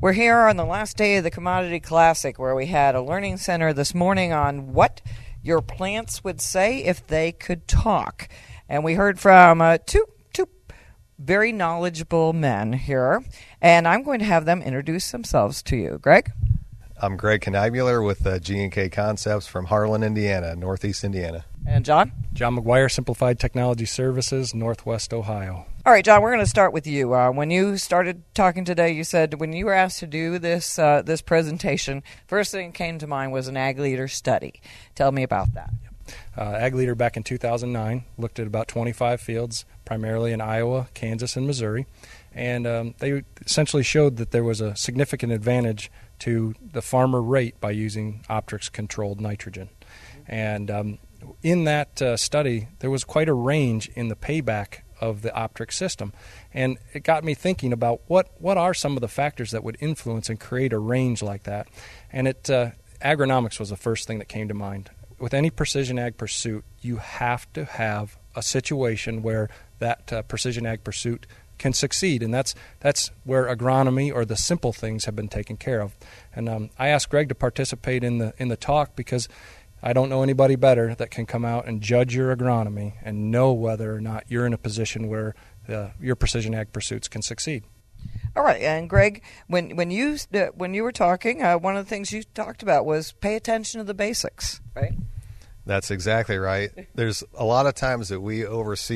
We're here on the last day of the Commodity Classic, where we had a learning center this morning on what your plants would say if they could talk. And we heard from two very knowledgeable men here, and I'm going to have them introduce themselves to you. Greg? I'm Greg Knibular with G&K Concepts from Harlan, Indiana, Northeast Indiana. And John? John McGuire, Simplified Technology Services, Northwest Ohio. All right, John, we're going to start with you. When you started talking today, you said when you were asked to do this this presentation, first thing that came to mind was an Ag Leader study. Tell me about that. Ag Leader back in 2009 looked at about 25 fields, primarily in Iowa, Kansas, and Missouri, and they essentially showed that there was a significant advantage to the farmer rate by using Optrix-controlled nitrogen. And in that study, there was quite a range in the payback of the Optrix system. And it got me thinking about what are some of the factors that would influence and create a range like that. And agronomics was the first thing that came to mind. With any precision ag pursuit, you have to have a situation where that precision ag pursuit can succeed, and that's where agronomy or the simple things have been taken care of. And I asked Greg to participate in the talk because I don't know anybody better that can come out and judge your agronomy and know whether or not you're in a position where your precision ag pursuits can succeed. All right, and Greg, when you were talking, one of the things you talked about was pay attention to the basics, right? That's exactly right. There's a lot of times that we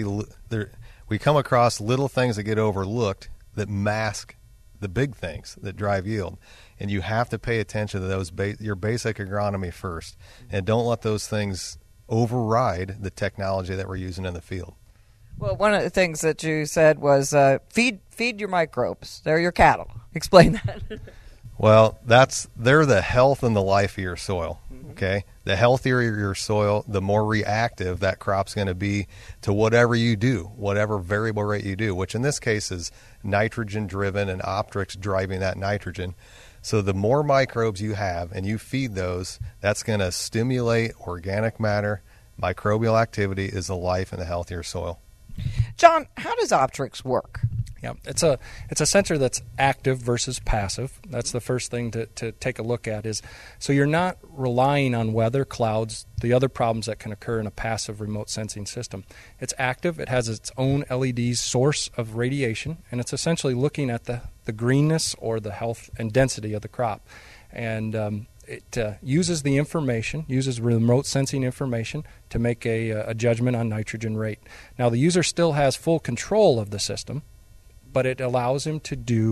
come across little things that get overlooked that mask the big things that drive yield. And you have to pay attention to those your basic agronomy first. And don't let those things override the technology that we're using in the field. Well, one of the things that you said was feed your microbes. They're your cattle. Explain that. Well, they're the health and the life of your soil. Okay, the healthier your soil, the more reactive that crop's going to be to whatever you do, whatever variable rate you do, which in this case is nitrogen driven and Optrix driving that nitrogen. So the more microbes you have and you feed those, that's going to stimulate organic matter. Microbial activity is the life and the health of your soil. John, how does Optrix work? Yeah, it's a sensor that's active versus passive. That's the first thing to take a look at is, so you're not relying on weather, clouds, the other problems that can occur in a passive remote sensing system. It's active, it has its own LED source of radiation, and it's essentially looking at the greenness or the health and density of the crop. And it uses the information, uses remote sensing information to make a judgment on nitrogen rate. Now the user still has full control of the system, but it allows him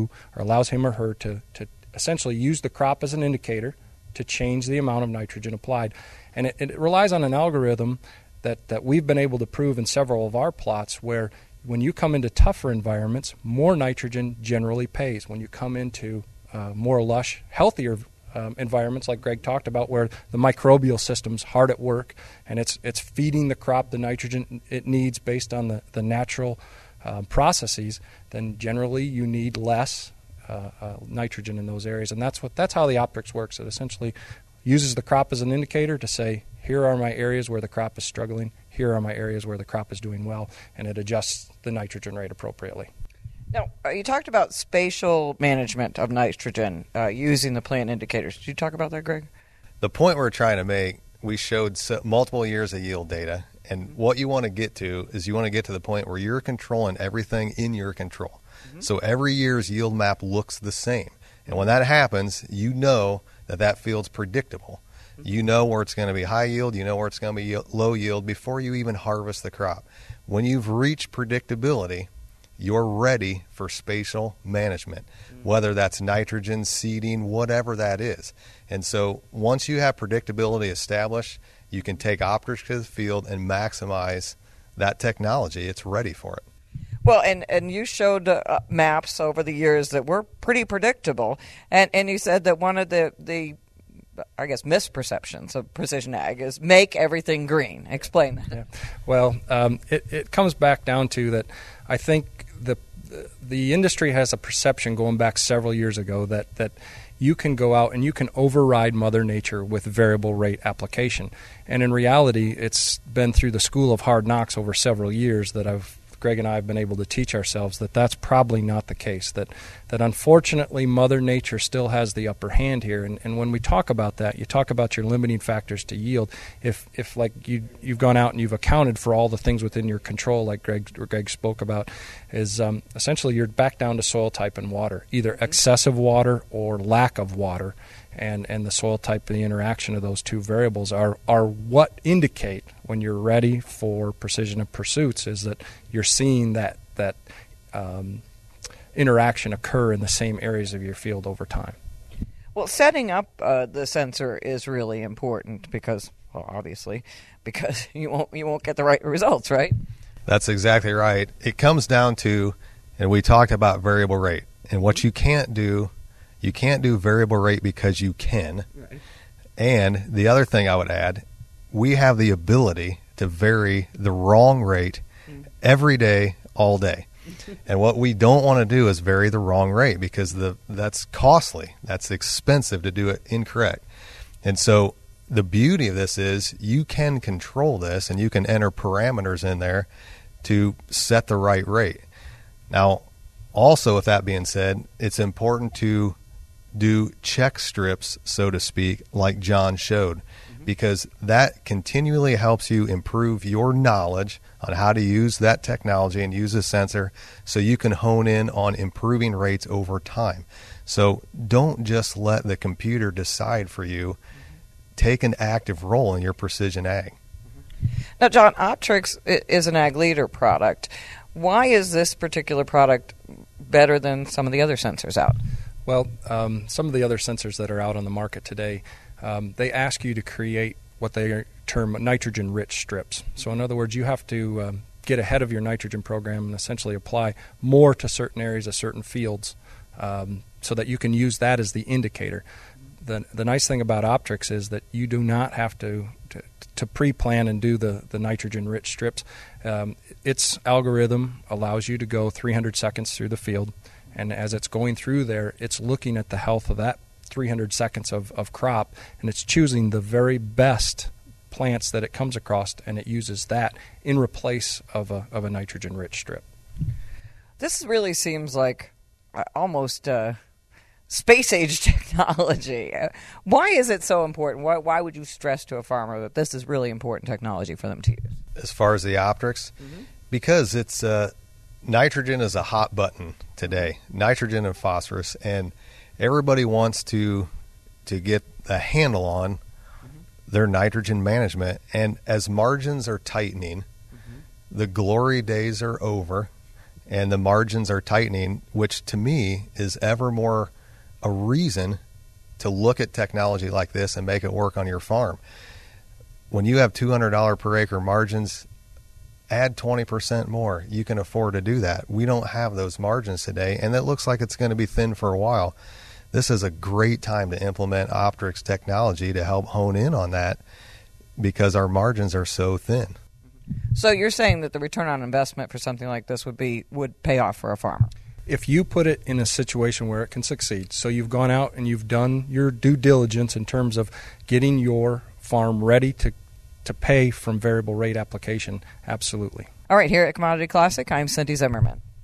or her to essentially use the crop as an indicator to change the amount of nitrogen applied. And it relies on an algorithm that we've been able to prove in several of our plots where when you come into tougher environments, more nitrogen generally pays. When you come into more lush, healthier environments like Greg talked about where the microbial system's hard at work and it's feeding the crop the nitrogen it needs based on the natural processes, then generally you need less nitrogen in those areas, and that's how the Optrix works. It essentially uses the crop as an indicator to say, here are my areas where the crop is struggling, here are my areas where the crop is doing well, and it adjusts the nitrogen rate appropriately. Now, you talked about spatial management of nitrogen using the plant indicators. Did you talk about that, Greg? The point we're trying to make, we showed multiple years of yield data. And what you want to get to is you want to get to the point where you're controlling everything in your control. Mm-hmm. So every year's yield map looks the same. And when that happens, you know that field's predictable. Mm-hmm. You know where it's going to be high yield. You know where it's going to be low yield before you even harvest the crop. When you've reached predictability, you're ready for spatial management, whether that's nitrogen, seeding, whatever that is. And so once you have predictability established, you can take Optrix to the field and maximize that technology. It's ready for it. Well, and you showed maps over the years that were pretty predictable, and you said that one of the I guess misperceptions of precision ag is make everything green. Explain that. Yeah. Well, it comes back down to that. I think the industry has a perception going back several years ago that you can go out and you can override Mother Nature with variable rate application. And in reality, it's been through the school of hard knocks over several years that I've Greg and I have been able to teach ourselves that that's probably not the case, that unfortunately Mother Nature still has the upper hand here. And when we talk about that, you talk about your limiting factors to yield. If like you've gone out and you've accounted for all the things within your control, like Greg spoke about, is essentially you're back down to soil type and water, either excessive water or lack of water. And the soil type and the interaction of those two variables are what indicate when you're ready for precision of pursuits, is that you're seeing that interaction occur in the same areas of your field over time. Well, setting up the sensor is really important because you won't get the right results, right? That's exactly right. It comes down to, and we talked about variable rate, and what you can't do. You can't do variable rate because you can. Right. And the other thing I would add, we have the ability to vary the wrong rate every day, all day. And what we don't want to do is vary the wrong rate, because that's costly. That's expensive to do it incorrect. And so the beauty of this is you can control this, and you can enter parameters in there to set the right rate. Now, also, with that being said, it's important to do check strips, so to speak, like John showed, because that continually helps you improve your knowledge on how to use that technology and use a sensor, so you can hone in on improving rates over time. So don't just let the computer decide for you. Take an active role in your precision ag. Now, John, Optrix is an Ag Leader product. Why is this particular product better than some of the other sensors out? Well, some of the other sensors that are out on the market today, they ask you to create what they term nitrogen-rich strips. So in other words, you have to get ahead of your nitrogen program and essentially apply more to certain areas of certain fields so that you can use that as the indicator. The nice thing about Optrix is that you do not have to pre-plan and do the nitrogen-rich strips. Its algorithm allows you to go 300 seconds through the field. And as it's going through there, it's looking at the health of that 300 seconds of crop, and it's choosing the very best plants that it comes across, and it uses that in replace of a nitrogen-rich strip. This really seems like almost space-age technology. Why is it so important? Why would you stress to a farmer that this is really important technology for them to use? As far as the Optrix, because it's nitrogen is a hot button today, nitrogen and phosphorus, and everybody wants to get a handle on their nitrogen management. And as margins are tightening, the glory days are over, and the margins are tightening, which to me is ever more a reason to look at technology like this and make it work on your farm. When you have $200 per acre margins, add 20% more. You can afford to do that. We don't have those margins today, and it looks like it's going to be thin for a while. This is a great time to implement Optrix technology to help hone in on that, because our margins are so thin. So you're saying that the return on investment for something like this would pay off for a farmer? If you put it in a situation where it can succeed, so you've gone out and you've done your due diligence in terms of getting your farm ready to pay from variable rate application, absolutely. All right, here at Commodity Classic, I'm Cindy Zimmerman.